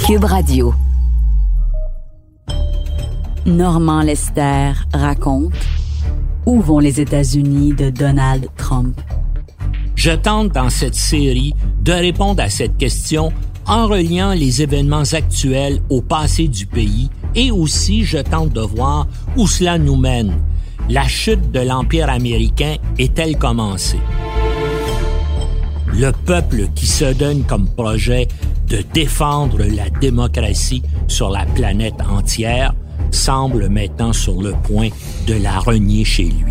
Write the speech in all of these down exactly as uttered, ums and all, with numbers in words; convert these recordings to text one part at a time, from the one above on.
Cube Radio. Normand Lester raconte Où vont les États-Unis de Donald Trump? Je tente dans cette série de répondre à cette question en reliant les événements actuels au passé du pays et aussi je tente de voir où cela nous mène. La chute de l'Empire américain est-elle commencée? Le peuple qui se donne comme projet de défendre la démocratie sur la planète entière semble maintenant sur le point de la renier chez lui.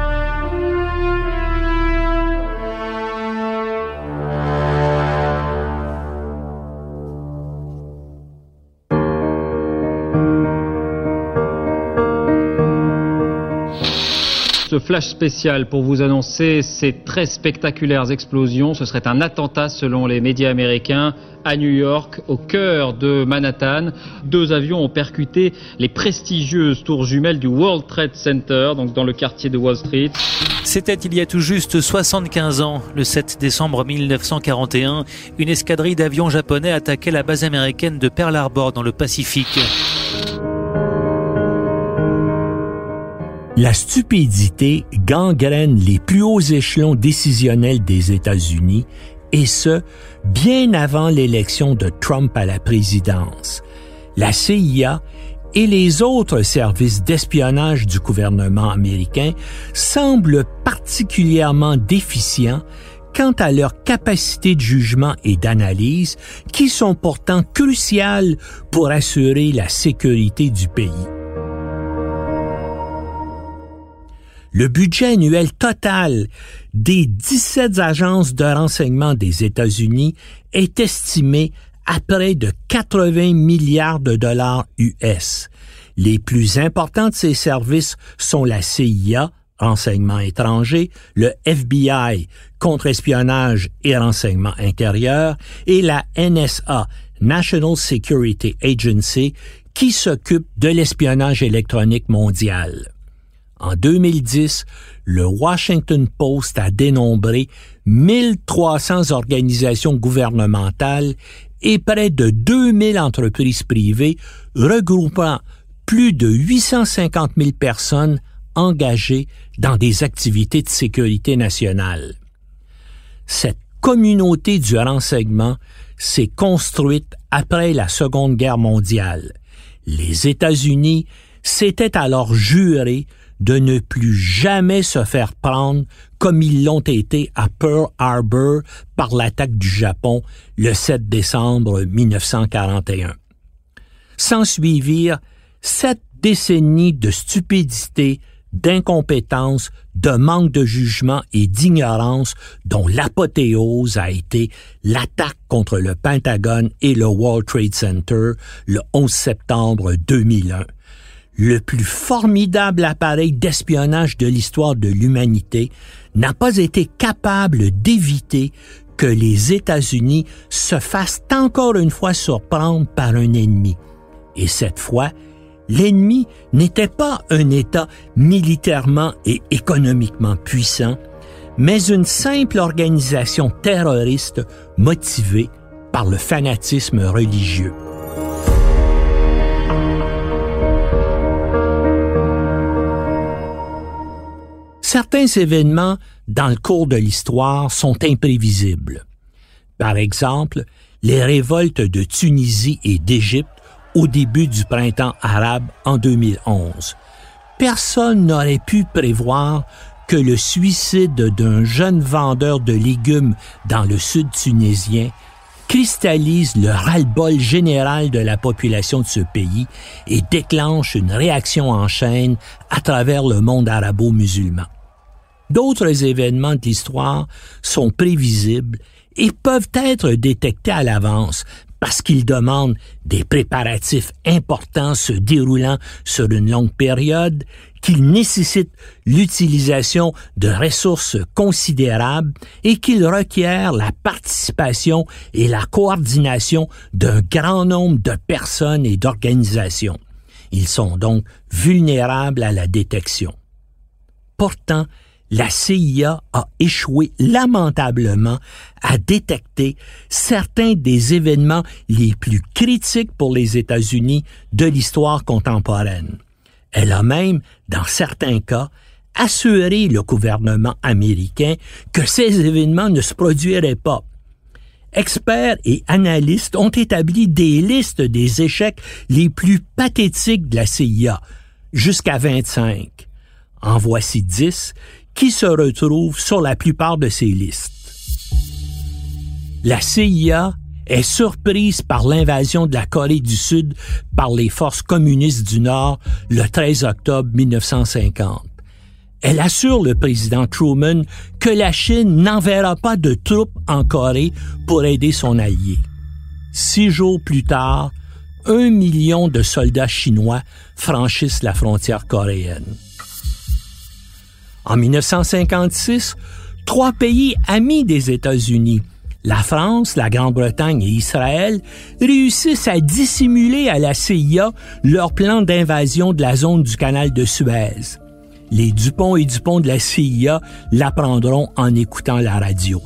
Ce flash spécial pour vous annoncer ces très spectaculaires explosions. Ce serait un attentat selon les médias américains à New York, au cœur de Manhattan. Deux avions ont percuté les prestigieuses tours jumelles du World Trade Center, donc dans le quartier de Wall Street. C'était il y a tout juste soixante-quinze ans, le sept décembre mille neuf cent quarante et un, une escadrille d'avions japonais attaquait la base américaine de Pearl Harbor dans le Pacifique. La stupidité gangrène les plus hauts échelons décisionnels des États-Unis, et ce, bien avant l'élection de Trump à la présidence. La C I A et les autres services d'espionnage du gouvernement américain semblent particulièrement déficients quant à leur capacité de jugement et d'analyse, qui sont pourtant cruciales pour assurer la sécurité du pays. Le budget annuel total des dix-sept agences de renseignement des États-Unis est estimé à près de quatre-vingts milliards de dollars U S. Les plus importants de ces services sont la C I A, renseignement étranger, le F B I, contre-espionnage et renseignement intérieur, et la N S A, National Security Agency, qui s'occupe de l'espionnage électronique mondial. En deux mille dix, le Washington Post a dénombré mille trois cents organisations gouvernementales et près de deux mille entreprises privées regroupant plus de huit cent cinquante mille personnes engagées dans des activités de sécurité nationale. Cette communauté du renseignement s'est construite après la Seconde Guerre mondiale. Les États-Unis s'étaient alors jurés de ne plus jamais se faire prendre comme ils l'ont été à Pearl Harbor par l'attaque du Japon le sept décembre mille neuf cent quarante et un. S'ensuivirent sept décennies de stupidité, d'incompétence, de manque de jugement et d'ignorance dont l'apothéose a été l'attaque contre le Pentagone et le World Trade Center le onze septembre deux mille un. Le plus formidable appareil d'espionnage de l'histoire de l'humanité n'a pas été capable d'éviter que les États-Unis se fassent encore une fois surprendre par un ennemi. Et cette fois, l'ennemi n'était pas un État militairement et économiquement puissant, mais une simple organisation terroriste motivée par le fanatisme religieux. Certains événements dans le cours de l'histoire sont imprévisibles. Par exemple, les révoltes de Tunisie et d'Égypte au début du printemps arabe en deux mille onze. Personne n'aurait pu prévoir que le suicide d'un jeune vendeur de légumes dans le sud tunisien cristallise le ras-le-bol général de la population de ce pays et déclenche une réaction en chaîne à travers le monde arabo-musulman. D'autres événements de l'histoire sont prévisibles et peuvent être détectés à l'avance parce qu'ils demandent des préparatifs importants se déroulant sur une longue période, qu'ils nécessitent l'utilisation de ressources considérables et qu'ils requièrent la participation et la coordination d'un grand nombre de personnes et d'organisations. Ils sont donc vulnérables à la détection. Pourtant, la C I A a échoué lamentablement à détecter certains des événements les plus critiques pour les États-Unis de l'histoire contemporaine. Elle a même, dans certains cas, assuré le gouvernement américain que ces événements ne se produiraient pas. Experts et analystes ont établi des listes des échecs les plus pathétiques de la C I A, jusqu'à vingt-cinq. En voici dix qui se retrouvent sur la plupart de ces listes. La C I A est surprise par l'invasion de la Corée du Sud par les forces communistes du Nord le treize octobre mille neuf cent cinquante. Elle assure le président Truman que la Chine n'enverra pas de troupes en Corée pour aider son allié. Six jours plus tard, un million de soldats chinois franchissent la frontière coréenne. En mille neuf cent cinquante-six, trois pays amis des États-Unis, la France, la Grande-Bretagne et Israël, réussissent à dissimuler à la C I A leur plan d'invasion de la zone du canal de Suez. Les Dupont et Dupont de la C I A l'apprendront en écoutant la radio.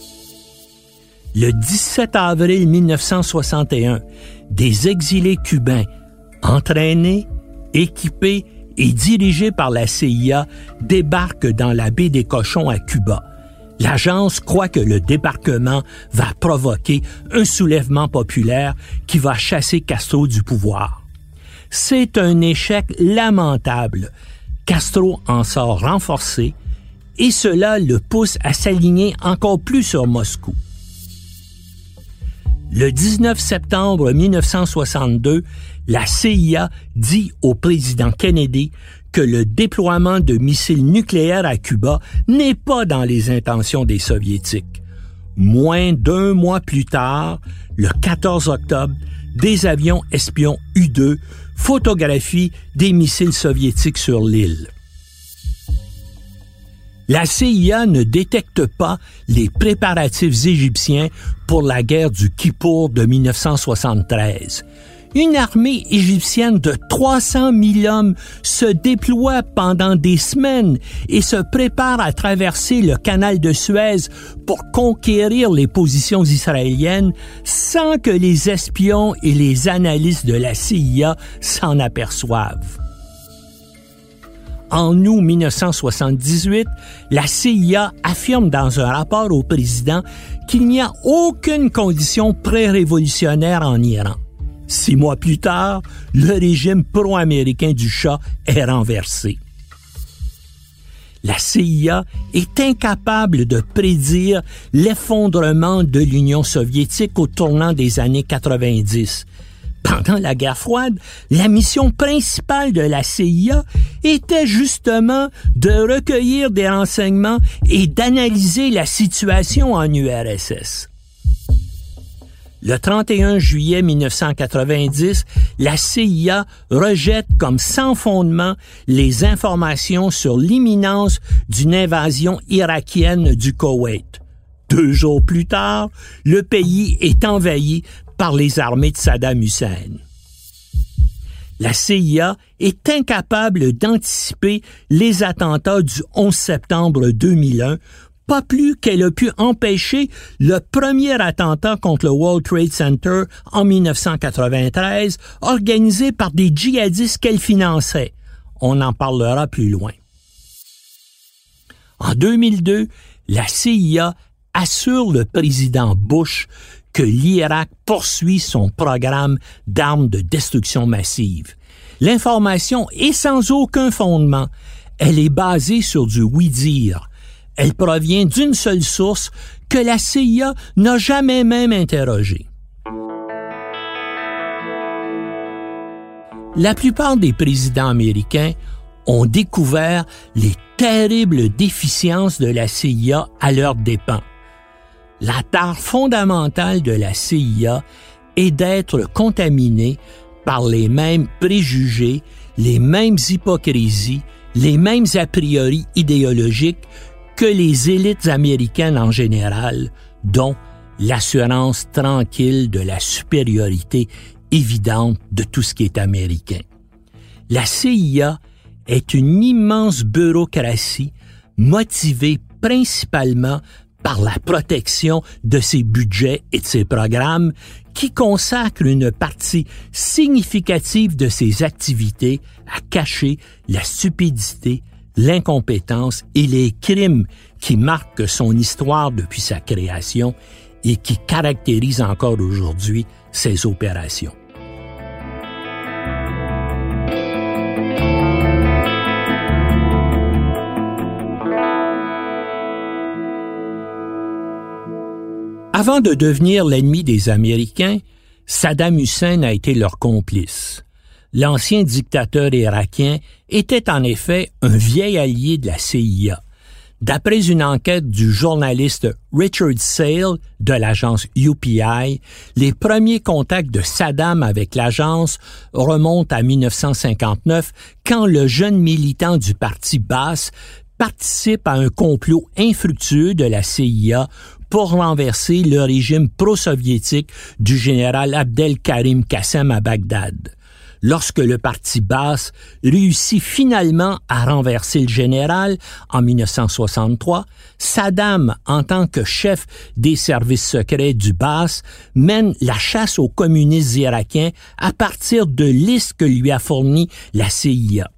Le dix-sept avril mille neuf cent soixante et un, des exilés cubains, entraînés, équipés et dirigés par la C I A, débarquent dans la baie des Cochons à Cuba. L'agence croit que le débarquement va provoquer un soulèvement populaire qui va chasser Castro du pouvoir. C'est un échec lamentable. Castro en sort renforcé et cela le pousse à s'aligner encore plus sur Moscou. Le dix-neuf septembre mille neuf cent soixante-deux, la C I A dit au président Kennedy que le déploiement de missiles nucléaires à Cuba n'est pas dans les intentions des Soviétiques. Moins d'un mois plus tard, le quatorze octobre, des avions espions U deux photographient des missiles soviétiques sur l'île. La C I A ne détecte pas les préparatifs égyptiens pour la guerre du Kippour de mille neuf cent soixante-treize. Une armée égyptienne de trois cent mille hommes se déploie pendant des semaines et se prépare à traverser le canal de Suez pour conquérir les positions israéliennes sans que les espions et les analystes de la C I A s'en aperçoivent. En août mille neuf cent soixante-dix-huit, la C I A affirme dans un rapport au président qu'il n'y a aucune condition pré-révolutionnaire en Iran. Six mois plus tard, le régime pro-américain du Shah est renversé. La C I A est incapable de prédire l'effondrement de l'Union soviétique au tournant des années quatre-vingt-dix. Pendant la guerre froide, la mission principale de la C I A était justement de recueillir des renseignements et d'analyser la situation en U R S S. Le trente et un juillet mille neuf cent quatre-vingt-dix, la C I A rejette comme sans fondement les informations sur l'imminence d'une invasion irakienne du Koweït. Deux jours plus tard, le pays est envahi par les armées de Saddam Hussein. La C I A est incapable d'anticiper les attentats du onze septembre deux mille un, pas plus qu'elle a pu empêcher le premier attentat contre le World Trade Center en mille neuf cent quatre-vingt-treize, organisé par des djihadistes qu'elle finançait. On en parlera plus loin. En deux mille deux, la C I A assure le président Bush que l'Irak poursuit son programme d'armes de destruction massive. L'information est sans aucun fondement. Elle est basée sur du oui-dire. Elle provient d'une seule source que la C I A n'a jamais même interrogée. La plupart des présidents américains ont découvert les terribles déficiences de la C I A à leurs dépens. La tare fondamentale de la C I A est d'être contaminée par les mêmes préjugés, les mêmes hypocrisies, les mêmes a priori idéologiques que les élites américaines en général, dont l'assurance tranquille de la supériorité évidente de tout ce qui est américain. La C I A est une immense bureaucratie motivé principalement par la protection de ses budgets et de ses programmes, qui consacrent une partie significative de ses activités à cacher la stupidité, l'incompétence et les crimes qui marquent son histoire depuis sa création et qui caractérisent encore aujourd'hui ses opérations. Avant de devenir l'ennemi des Américains, Saddam Hussein a été leur complice. L'ancien dictateur irakien était en effet un vieil allié de la C I A. D'après une enquête du journaliste Richard Sale de l'agence U P I, les premiers contacts de Saddam avec l'agence remontent à dix-neuf cent cinquante-neuf, quand le jeune militant du parti Baas participe à un complot infructueux de la C I A pour renverser le régime pro-soviétique du général Abdel Karim Qassem à Bagdad. Lorsque le parti Baas réussit finalement à renverser le général en dix-neuf cent soixante-trois, Saddam, en tant que chef des services secrets du Baas, mène la chasse aux communistes irakiens à partir de listes que lui a fournies la C I A.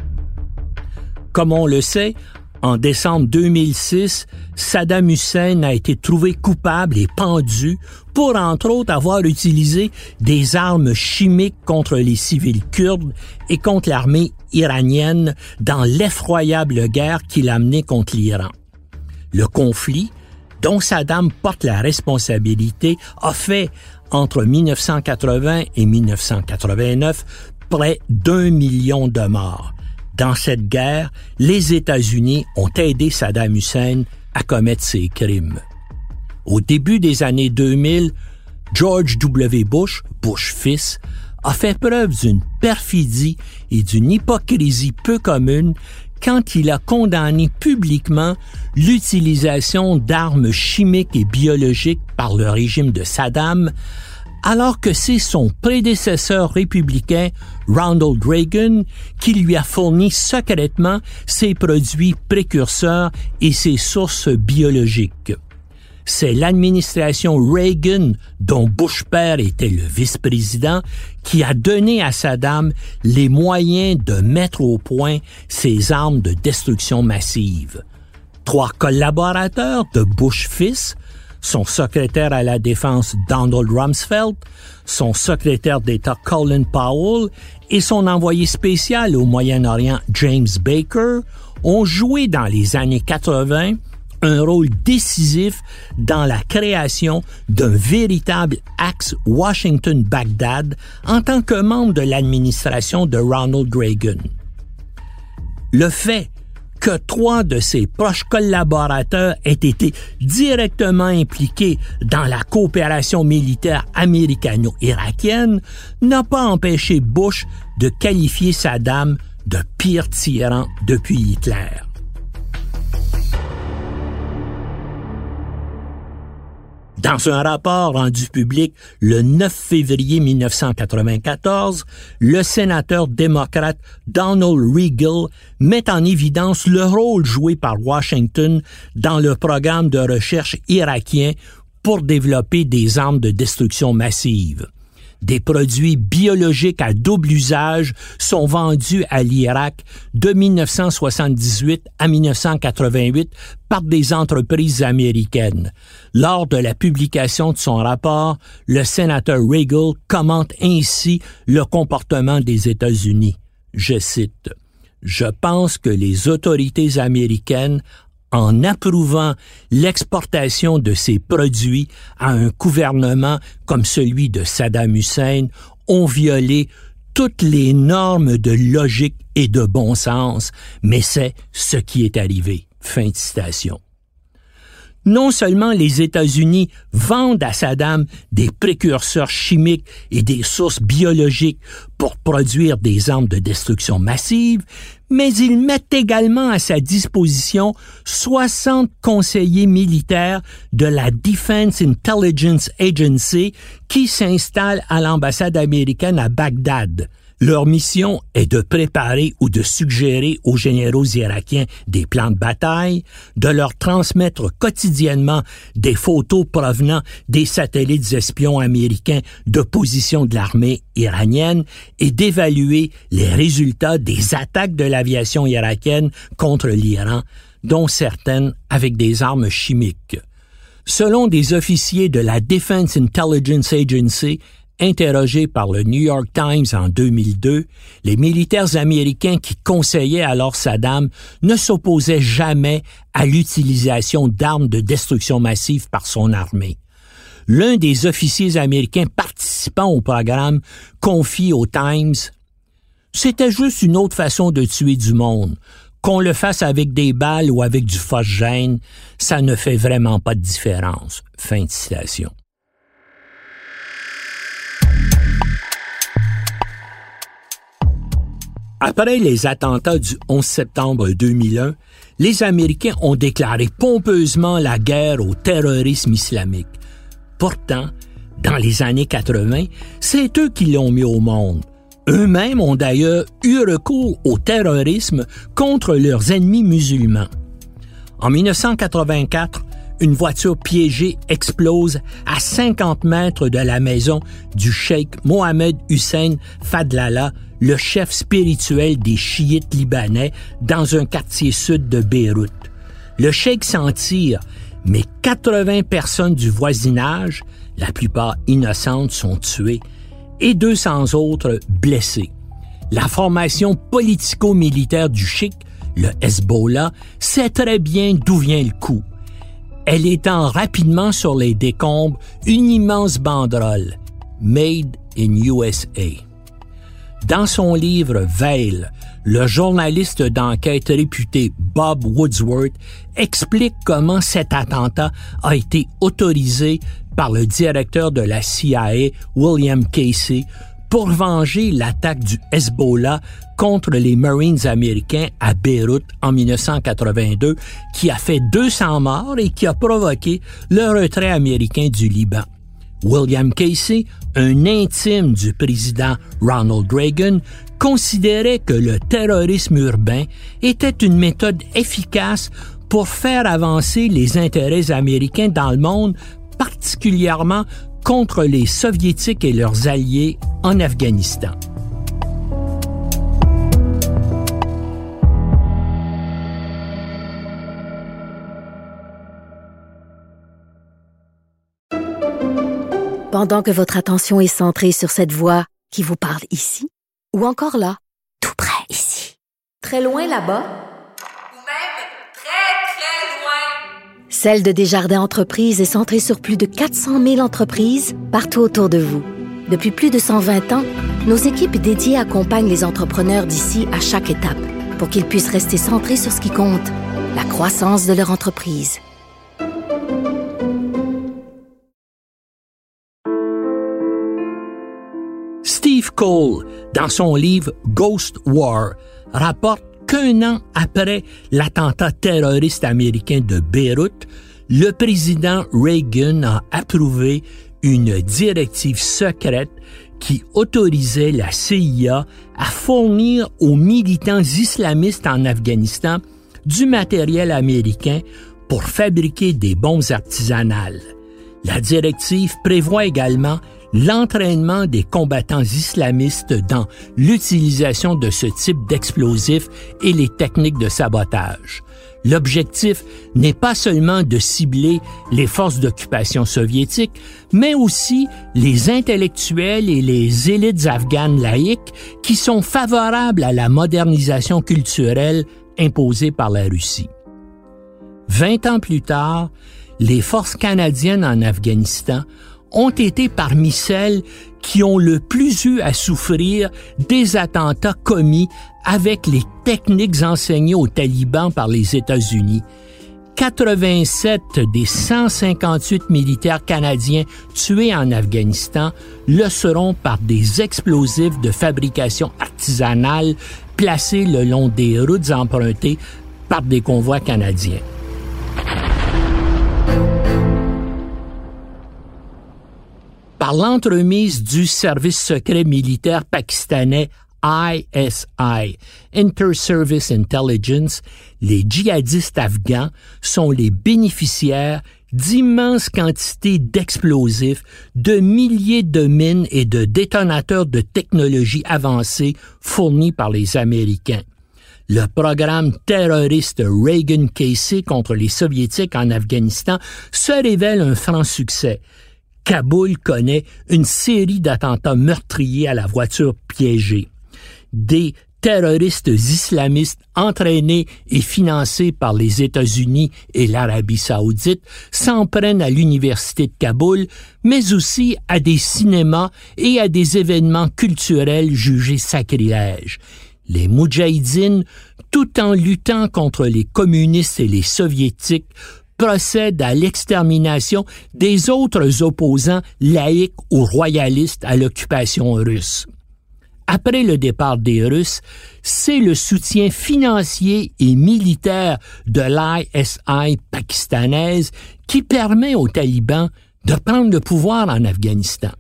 Comme on le sait, en décembre deux mille six, Saddam Hussein a été trouvé coupable et pendu pour, entre autres, avoir utilisé des armes chimiques contre les civils kurdes et contre l'armée iranienne dans l'effroyable guerre qu'il a menée contre l'Iran. Le conflit, dont Saddam porte la responsabilité, a fait, entre dix-neuf cent quatre-vingts et dix-neuf cent quatre-vingt-neuf, près d'un million de morts. Dans cette guerre, les États-Unis ont aidé Saddam Hussein à commettre ces crimes. Au début des années deux mille, George W. Bush, Bush fils, a fait preuve d'une perfidie et d'une hypocrisie peu commune quand il a condamné publiquement l'utilisation d'armes chimiques et biologiques par le régime de Saddam, alors que c'est son prédécesseur républicain, Ronald Reagan, qui lui a fourni secrètement ses produits précurseurs et ses sources biologiques. C'est l'administration Reagan, dont Bush père était le vice-président, qui a donné à Saddam les moyens de mettre au point ses armes de destruction massive. Trois collaborateurs de Bush fils, son secrétaire à la défense Donald Rumsfeld, son secrétaire d'État Colin Powell et son envoyé spécial au Moyen-Orient James Baker ont joué dans les années quatre-vingts un rôle décisif dans la création d'un véritable axe Washington-Bagdad en tant que membre de l'administration de Ronald Reagan. Le fait que trois de ses proches collaborateurs aient été directement impliqués dans la coopération militaire américano-irakienne n'a pas empêché Bush de qualifier Saddam de pire tyran depuis Hitler. Dans un rapport rendu public le neuf février dix-neuf cent quatre-vingt-quatorze, le sénateur démocrate Donald Regal met en évidence le rôle joué par Washington dans le programme de recherche irakien pour développer des armes de destruction massive. Des produits biologiques à double usage sont vendus à l'Irak de dix-neuf cent soixante-dix-huit à dix-neuf cent quatre-vingt-huit par des entreprises américaines. Lors de la publication de son rapport, le sénateur Regal commente ainsi le comportement des États-Unis. Je cite, « Je pense que les autorités américaines, en approuvant l'exportation de ces produits à un gouvernement comme celui de Saddam Hussein, ont violé toutes les normes de logique et de bon sens, mais c'est ce qui est arrivé. » Fin de citation. Non seulement les États-Unis vendent à Saddam des précurseurs chimiques et des sources biologiques pour produire des armes de destruction massive, mais ils mettent également à sa disposition soixante conseillers militaires de la Defense Intelligence Agency qui s'installent à l'ambassade américaine à Bagdad. Leur mission est de préparer ou de suggérer aux généraux irakiens des plans de bataille, de leur transmettre quotidiennement des photos provenant des satellites espions américains de position de l'armée iranienne et d'évaluer les résultats des attaques de l'aviation irakienne contre l'Iran, dont certaines avec des armes chimiques. Selon des officiers de la Defense Intelligence Agency, interrogés par le New York Times en deux mille deux, les militaires américains qui conseillaient alors Saddam ne s'opposaient jamais à l'utilisation d'armes de destruction massive par son armée. L'un des officiers américains participant au programme confie au Times « C'était juste une autre façon de tuer du monde. Qu'on le fasse avec des balles ou avec du phosgène, ça ne fait vraiment pas de différence. » Fin de citation. Après les attentats du onze septembre deux mille un, les Américains ont déclaré pompeusement la guerre au terrorisme islamique. Pourtant, dans les années quatre-vingt, c'est eux qui l'ont mis au monde. Eux-mêmes ont d'ailleurs eu recours au terrorisme contre leurs ennemis musulmans. En dix-neuf cent quatre-vingt-quatre, une voiture piégée explose à cinquante mètres de la maison du cheikh Mohamed Hussein Fadlallah, le chef spirituel des chiites libanais, dans un quartier sud de Beyrouth. Le cheikh s'en tire, mais quatre-vingts personnes du voisinage, la plupart innocentes, sont tuées et deux cents autres blessées. La formation politico-militaire du chiite, le Hezbollah, sait très bien d'où vient le coup. Elle étend rapidement sur les décombres une immense banderole « Made in U S A ». Dans son livre « Veil », le journaliste d'enquête réputé Bob Woodsworth explique comment cet attentat a été autorisé par le directeur de la C I A, William Casey, pour venger l'attaque du Hezbollah contre les Marines américains à Beyrouth en dix-neuf cent quatre-vingt-deux, qui a fait deux cents morts et qui a provoqué le retrait américain du Liban. William Casey, un intime du président Ronald Reagan, considérait que le terrorisme urbain était une méthode efficace pour faire avancer les intérêts américains dans le monde, particulièrement contre les Soviétiques et leurs alliés en Afghanistan. Pendant que votre attention est centrée sur cette voix qui vous parle ici, ou encore là, tout près ici, très loin là-bas, ou même très, très loin. Celle de Desjardins Entreprises est centrée sur plus de quatre cent mille entreprises partout autour de vous. Depuis plus de cent vingt ans, nos équipes dédiées accompagnent les entrepreneurs d'ici à chaque étape pour qu'ils puissent rester centrés sur ce qui compte, la croissance de leur entreprise. Steve Cole, dans son livre Ghost War, rapporte qu'un an après l'attentat terroriste américain de Beyrouth, le président Reagan a approuvé une directive secrète qui autorisait la C I A à fournir aux militants islamistes en Afghanistan du matériel américain pour fabriquer des bombes artisanales. La directive prévoit également l'entraînement des combattants islamistes dans l'utilisation de ce type d'explosifs et les techniques de sabotage. L'objectif n'est pas seulement de cibler les forces d'occupation soviétiques, mais aussi les intellectuels et les élites afghanes laïques qui sont favorables à la modernisation culturelle imposée par la Russie. Vingt ans plus tard, les forces canadiennes en Afghanistan ont été parmi celles qui ont le plus eu à souffrir des attentats commis avec les techniques enseignées aux talibans par les États-Unis. quatre-vingt-sept des cent cinquante-huit militaires canadiens tués en Afghanistan le seront par des explosifs de fabrication artisanale placés le long des routes empruntées par des convois canadiens. Par l'entremise du service secret militaire pakistanais I S I, Inter-Service Intelligence, les djihadistes afghans sont les bénéficiaires d'immenses quantités d'explosifs, de milliers de mines et de détonateurs de technologie avancée fournis par les Américains. Le programme terroriste Reagan-K C contre les Soviétiques en Afghanistan se révèle un franc succès. Kaboul connaît une série d'attentats meurtriers à la voiture piégée. Des terroristes islamistes entraînés et financés par les États-Unis et l'Arabie saoudite s'en prennent à l'université de Kaboul, mais aussi à des cinémas et à des événements culturels jugés sacrilèges. Les Moudjahidines, tout en luttant contre les communistes et les soviétiques, procèdent à l'extermination des autres opposants laïcs ou royalistes à l'occupation russe. Après le départ des Russes, c'est le soutien financier et militaire de l'I S I pakistanaise qui permet aux talibans de prendre le pouvoir en Afghanistan.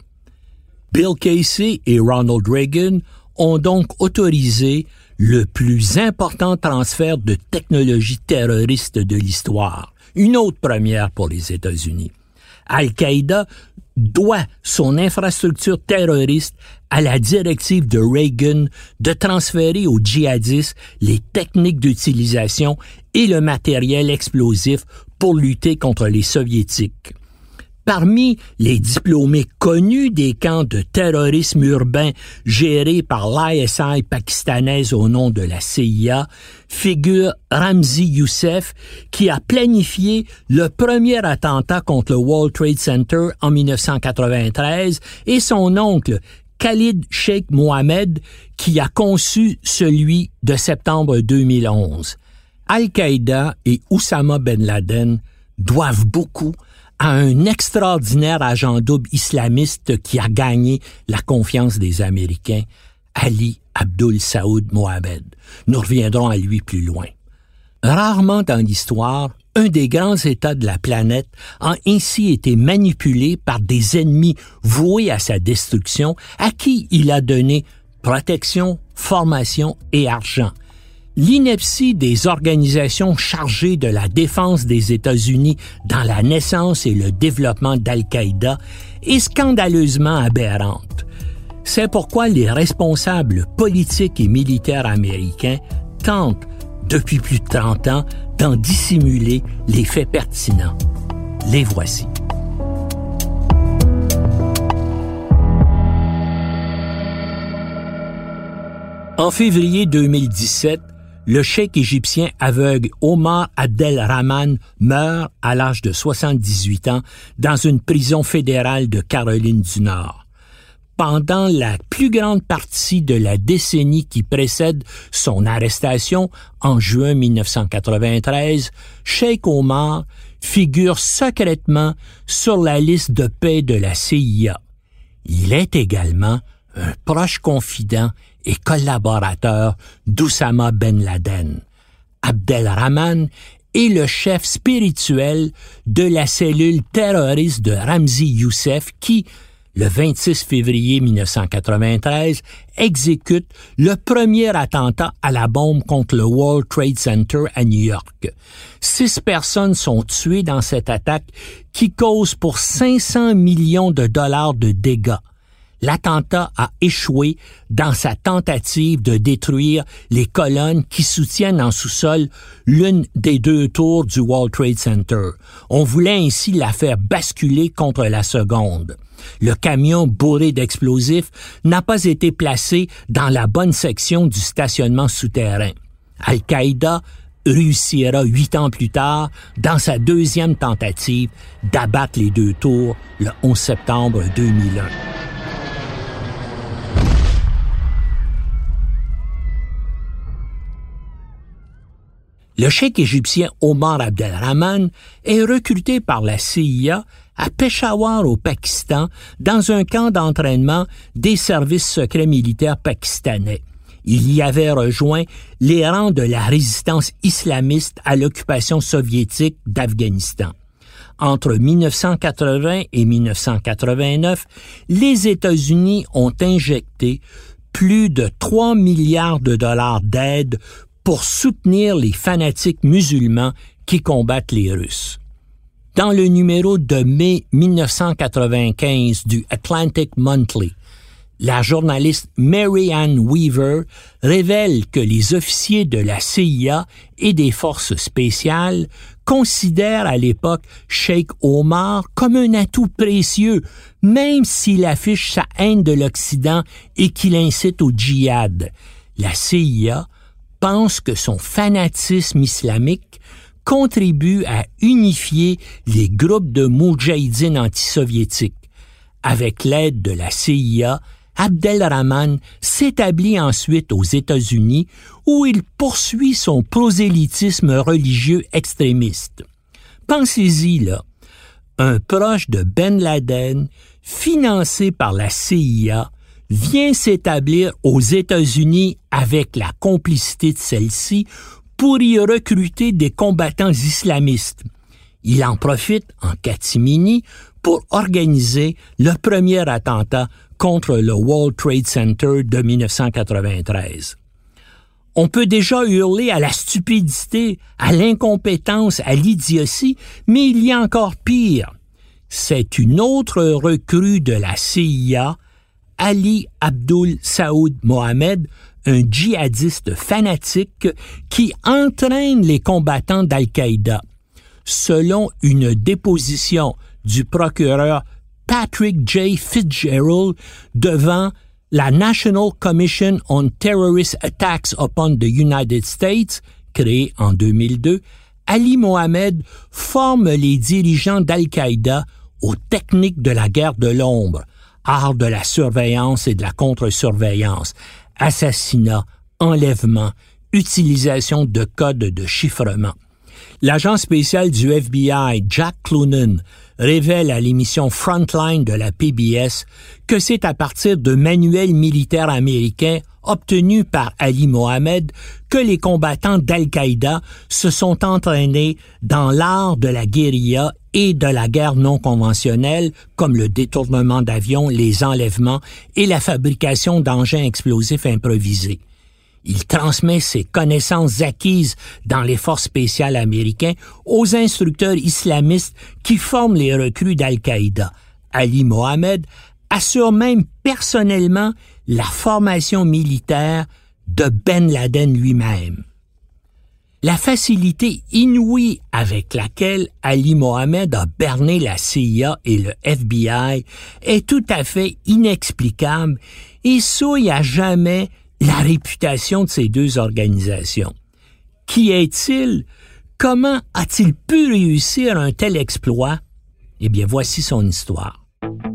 Bill Casey et Ronald Reagan ont donc autorisé le plus important transfert de technologie terroriste de l'histoire, une autre première pour les États-Unis. Al-Qaïda doit son infrastructure terroriste à la directive de Reagan de transférer aux djihadistes les techniques d'utilisation et le matériel explosif pour lutter contre les Soviétiques. Parmi les diplômés connus des camps de terrorisme urbain gérés par l'I S I pakistanaise au nom de la C I A, figure Ramzi Youssef, qui a planifié le premier attentat contre le World Trade Center en dix-neuf cent quatre-vingt-treize, et son oncle Khalid Sheikh Mohammed, qui a conçu celui de septembre deux mille onze. Al-Qaïda et Oussama Ben Laden doivent beaucoup à un extraordinaire agent double islamiste qui a gagné la confiance des Américains, Ali Abdul Saoud Mohammed. Nous reviendrons à lui plus loin. Rarement dans l'histoire, un des grands États de la planète a ainsi été manipulé par des ennemis voués à sa destruction, à qui il a donné protection, formation et argent. L'ineptie des organisations chargées de la défense des États-Unis dans la naissance et le développement d'Al-Qaïda est scandaleusement aberrante. C'est pourquoi les responsables politiques et militaires américains tentent, depuis plus de trente ans, d'en dissimuler les faits pertinents. Les voici. En février deux mille dix-sept, le cheikh égyptien aveugle Omar Abdelrahman meurt à l'âge de soixante-dix-huit ans dans une prison fédérale de Caroline du Nord. Pendant la plus grande partie de la décennie qui précède son arrestation en juin dix-neuf cent quatre-vingt-treize, Cheikh Omar figure secrètement sur la liste de paix de la C I A. Il est également un proche confident et collaborateur d'Oussama Ben Laden. Abdelrahman est le chef spirituel de la cellule terroriste de Ramzi Youssef qui, le vingt-six février dix-neuf cent quatre-vingt-treize, exécute le premier attentat à la bombe contre le World Trade Center à New York. Six personnes sont tuées dans cette attaque qui cause pour cinq cents millions de dollars de dégâts. L'attentat a échoué dans sa tentative de détruire les colonnes qui soutiennent en sous-sol l'une des deux tours du World Trade Center. On voulait ainsi la faire basculer contre la seconde. Le camion bourré d'explosifs n'a pas été placé dans la bonne section du stationnement souterrain. Al-Qaïda réussira huit ans plus tard dans sa deuxième tentative d'abattre les deux tours le onze septembre deux mille un. Le cheikh égyptien Omar Abdelrahman est recruté par la C I A à Peshawar au Pakistan dans un camp d'entraînement des services secrets militaires pakistanais. Il y avait rejoint les rangs de la résistance islamiste à l'occupation soviétique d'Afghanistan. Entre dix-neuf cent quatre-vingts et dix-neuf cent quatre-vingt-neuf, les États-Unis ont injecté plus de trois milliards de dollars d'aide pour soutenir les fanatiques musulmans qui combattent les Russes. Dans le numéro de mai dix-neuf cent quatre-vingt-quinze du Atlantic Monthly, la journaliste Mary Ann Weaver révèle que les officiers de la C I A et des forces spéciales considèrent à l'époque Cheikh Omar comme un atout précieux, même s'il affiche sa haine de l'Occident et qu'il incite au djihad. La C I A pense que son fanatisme islamique contribue à unifier les groupes de moudjahidines antisoviétiques. Avec l'aide de la C I A, Abdelrahman s'établit ensuite aux États-Unis où il poursuit son prosélytisme religieux extrémiste. Pensez-y là, un proche de Ben Laden, financé par la C I A, vient s'établir aux États-Unis avec la complicité de celle-ci pour y recruter des combattants islamistes. Il en profite en catimini pour organiser le premier attentat contre le World Trade Center de dix-neuf cent quatre-vingt-treize. On peut déjà hurler à la stupidité, à l'incompétence, à l'idiotie, mais il y a encore pire. C'est une autre recrue de la C I A, Ali Abdul Saoud Mohamed, un djihadiste fanatique qui entraîne les combattants d'Al-Qaïda. Selon une déposition du procureur Patrick J. Fitzgerald devant la National Commission on Terrorist Attacks upon the United States, créée en deux mille deux, Ali Mohamed forme les dirigeants d'Al-Qaïda aux techniques de la guerre de l'ombre, art de la surveillance et de la contre-surveillance, assassinat, enlèvement, utilisation de codes de chiffrement. L'agent spécial du F B I, Jack Clunan, révèle à l'émission Frontline de la P B S que c'est à partir de manuels militaires américains obtenus par Ali Mohamed que les combattants d'Al-Qaïda se sont entraînés dans l'art de la guérilla et de la guerre non conventionnelle, comme le détournement d'avions, les enlèvements et la fabrication d'engins explosifs improvisés. Il transmet ses connaissances acquises dans les forces spéciales américaines aux instructeurs islamistes qui forment les recrues d'Al-Qaïda. Ali Mohamed assure même personnellement la formation militaire de Ben Laden lui-même. La facilité inouïe avec laquelle Ali Mohamed a berné la C I A et le F B I est tout à fait inexplicable et souille à jamais la réputation de ces deux organisations. Qui est-il? Comment a-t-il pu réussir un tel exploit? Eh bien, voici son histoire.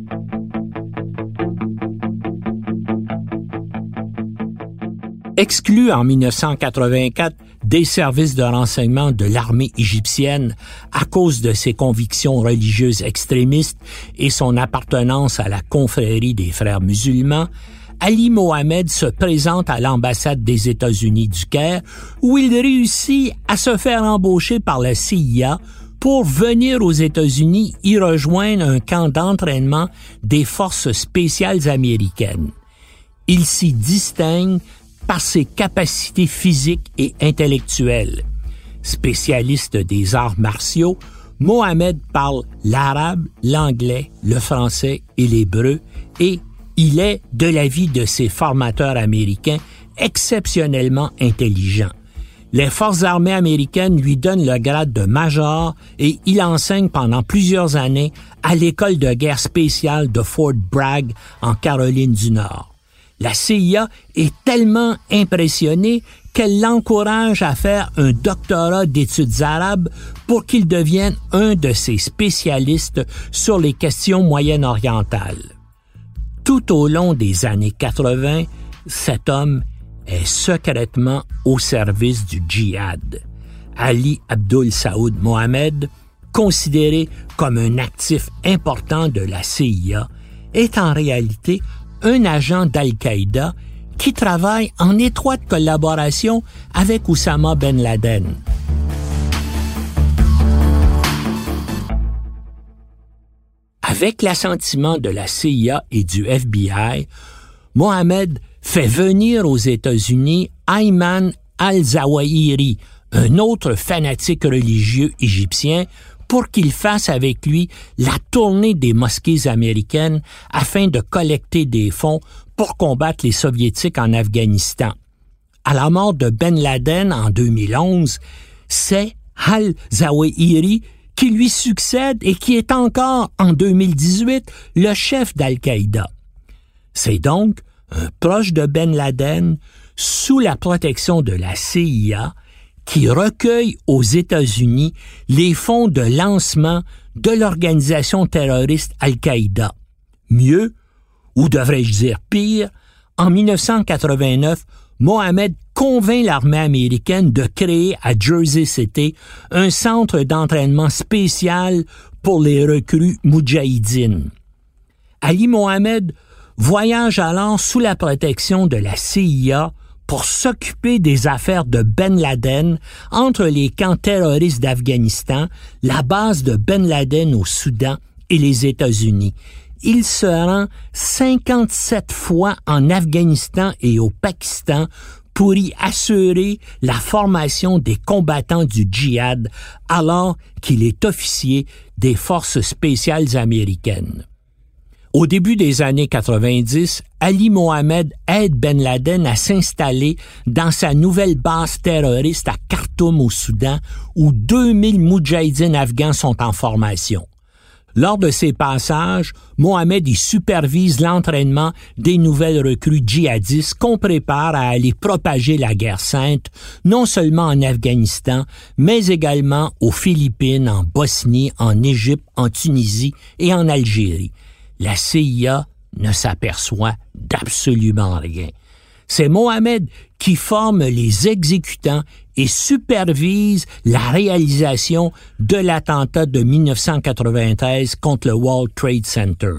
Exclu en dix-neuf cent quatre-vingt-quatre des services de renseignement de l'armée égyptienne à cause de ses convictions religieuses extrémistes et son appartenance à la confrérie des frères musulmans, Ali Mohamed se présente à l'ambassade des États-Unis du Caire où il réussit à se faire embaucher par la C I A pour venir aux États-Unis y rejoindre un camp d'entraînement des forces spéciales américaines. Il s'y distingue par ses capacités physiques et intellectuelles. Spécialiste des arts martiaux, Mohamed parle l'arabe, l'anglais, le français et l'hébreu et il est, de l'avis de ses formateurs américains, exceptionnellement intelligent. Les forces armées américaines lui donnent le grade de major et il enseigne pendant plusieurs années à l'école de guerre spéciale de Fort Bragg en Caroline du Nord. La C I A est tellement impressionnée qu'elle l'encourage à faire un doctorat d'études arabes pour qu'il devienne un de ses spécialistes sur les questions moyen-orientales. Tout au long des années quatre-vingt, cet homme est secrètement au service du djihad. Ali Abdul Saoud Mohamed, considéré comme un actif important de la C I A, est en réalité un agent d'Al-Qaïda qui travaille en étroite collaboration avec Oussama Ben Laden. Avec l'assentiment de la C I A et du F B I, Mohammed fait venir aux États-Unis Ayman al-Zawahiri, un autre fanatique religieux égyptien, pour qu'il fasse avec lui la tournée des mosquées américaines afin de collecter des fonds pour combattre les Soviétiques en Afghanistan. À la mort de Ben Laden en deux mille onze, c'est al-Zawahiri qui lui succède et qui est encore, en deux mille dix-huit, le chef d'Al-Qaïda. C'est donc un proche de Ben Laden, sous la protection de la C I A, qui recueille aux États-Unis les fonds de lancement de l'organisation terroriste Al-Qaïda. Mieux, ou devrais-je dire pire, en dix-neuf cent quatre-vingt-neuf, Mohammed convainc l'armée américaine de créer à Jersey City un centre d'entraînement spécial pour les recrues moudjahidines. Ali Mohammed voyage alors sous la protection de la C I A pour s'occuper des affaires de Ben Laden entre les camps terroristes d'Afghanistan, la base de Ben Laden au Soudan et les États-Unis. Il se rend cinquante-sept fois en Afghanistan et au Pakistan pour y assurer la formation des combattants du djihad alors qu'il est officier des forces spéciales américaines. Au début des années quatre-vingt-dix, Ali Mohammed aide Ben Laden à s'installer dans sa nouvelle base terroriste à Khartoum au Soudan, où deux mille moudjahidines afghans sont en formation. Lors de ces passages, Mohammed y supervise l'entraînement des nouvelles recrues djihadistes qu'on prépare à aller propager la guerre sainte, non seulement en Afghanistan, mais également aux Philippines, en Bosnie, en Égypte, en Tunisie et en Algérie. La C I A ne s'aperçoit d'absolument rien. C'est Mohammed qui forme les exécutants et supervise la réalisation de l'attentat de dix-neuf cent quatre-vingt-treize contre le World Trade Center.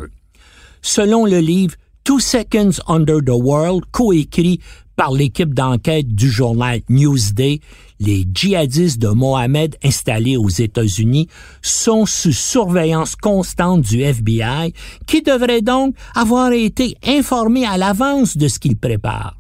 Selon le livre Two Seconds Under the World, coécrit par l'équipe d'enquête du journal Newsday, les djihadistes de Mohammed installés aux États-Unis sont sous surveillance constante du F B I, qui devrait donc avoir été informé à l'avance de ce qu'il prépare.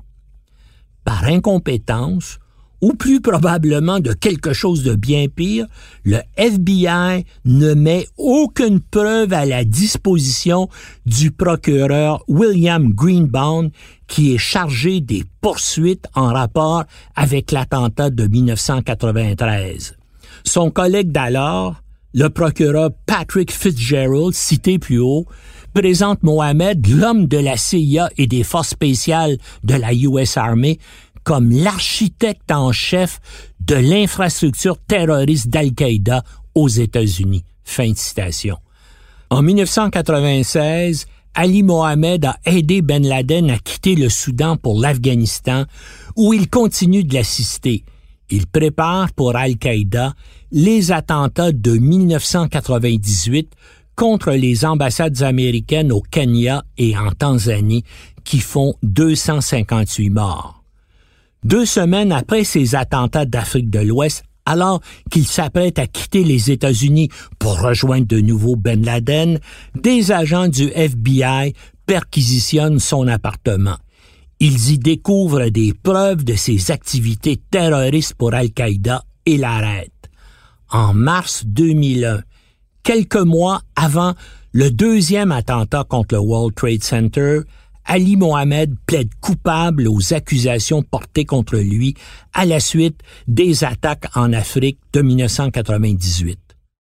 Par incompétence, ou plus probablement de quelque chose de bien pire, le F B I ne met aucune preuve à la disposition du procureur William Greenbaum, qui est chargé des poursuites en rapport avec l'attentat de dix-neuf cent quatre-vingt-treize. Son collègue d'alors, le procureur Patrick Fitzgerald, cité plus haut, présente Mohammed, l'homme de la C I A et des forces spéciales de la U S Army, comme l'architecte en chef de l'infrastructure terroriste d'Al-Qaïda aux États-Unis. Fin de citation. En dix-neuf cent quatre-vingt-seize, Ali Mohammed a aidé Ben Laden à quitter le Soudan pour l'Afghanistan, où il continue de l'assister. Il prépare pour Al-Qaïda les attentats de dix-neuf cent quatre-vingt-dix-huit contre les ambassades américaines au Kenya et en Tanzanie, qui font deux cent cinquante-huit morts. Deux semaines après ces attentats d'Afrique de l'Ouest, alors qu'il s'apprête à quitter les États-Unis pour rejoindre de nouveau Ben Laden, des agents du F B I perquisitionnent son appartement. Ils y découvrent des preuves de ses activités terroristes pour Al-Qaïda et l'arrêtent. En mars deux mille un, quelques mois avant le deuxième attentat contre le World Trade Center, Ali Mohammed plaide coupable aux accusations portées contre lui à la suite des attaques en Afrique de dix-neuf cent quatre-vingt-dix-huit.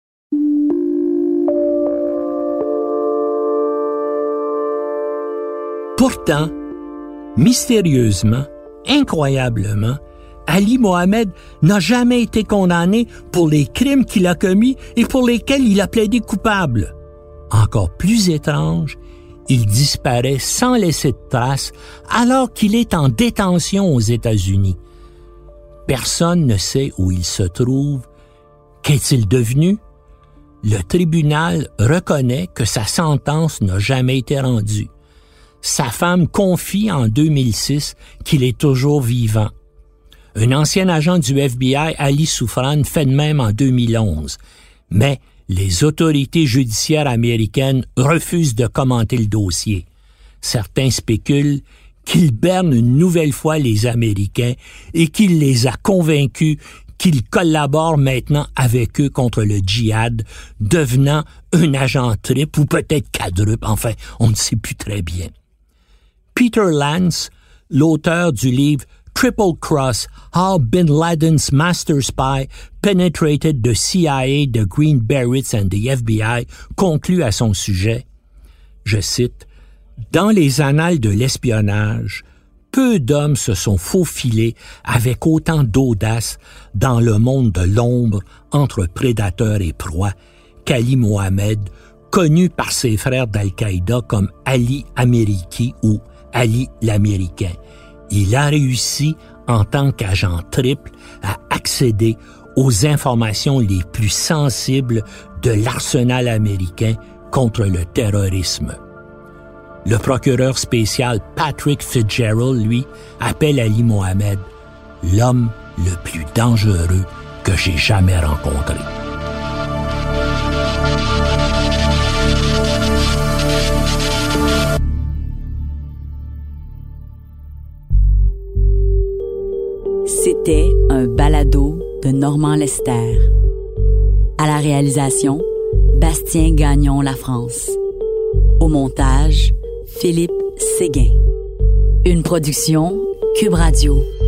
Pourtant, mystérieusement, incroyablement, Ali Mohammed n'a jamais été condamné pour les crimes qu'il a commis et pour lesquels il a plaidé coupable. Encore plus étrange, il disparaît sans laisser de traces alors qu'il est en détention aux États-Unis. Personne ne sait où il se trouve. Qu'est-il devenu? Le tribunal reconnaît que sa sentence n'a jamais été rendue. Sa femme confie en deux mille six qu'il est toujours vivant. Un ancien agent du F B I, Ali Soufran, fait de même en deux mille onze. Mais les autorités judiciaires américaines refusent de commenter le dossier. Certains spéculent qu'il berne une nouvelle fois les Américains et qu'il les a convaincus qu'il collabore maintenant avec eux contre le djihad, devenant un agent triple ou peut-être quadruple, enfin, on ne sait plus très bien. Peter Lance, l'auteur du livre Triple Cross, How Bin Laden's Master Spy Penetrated the C I A, the Green Berets and the F B I, conclut à son sujet, je cite, « Dans les annales de l'espionnage, peu d'hommes se sont faufilés avec autant d'audace dans le monde de l'ombre entre prédateurs et proie qu'Ali Mohammed, connu par ses frères d'Al-Qaïda comme Ali Ameriki ou Ali l'Américain. Il a réussi, en tant qu'agent triple, à accéder aux informations les plus sensibles de l'arsenal américain contre le terrorisme. Le procureur spécial Patrick Fitzgerald, lui, appelle Ali Mohammed l'homme le plus dangereux que j'ai jamais rencontré. C'était un balado de Normand Lester. À la réalisation, Bastien Gagnon La France. Au montage, Philippe Séguin. Une production Cube Radio.